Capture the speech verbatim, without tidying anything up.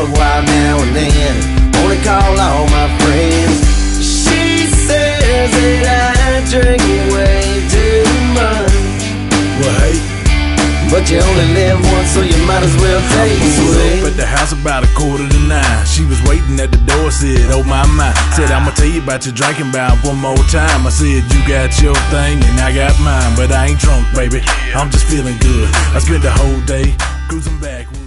a while now and then, only call all my friends. She says that I drink way too much. Well, hey, but you only live once, so you might as well take it sweet. Up at the house about a quarter to nine. She was waiting at the door, said, oh my, my. Said, I'ma tell you about your drinking bout one more time. I said, you got your thing and I got mine, but I ain't drunk, baby. I'm just feeling good. I spent the whole day cruising back.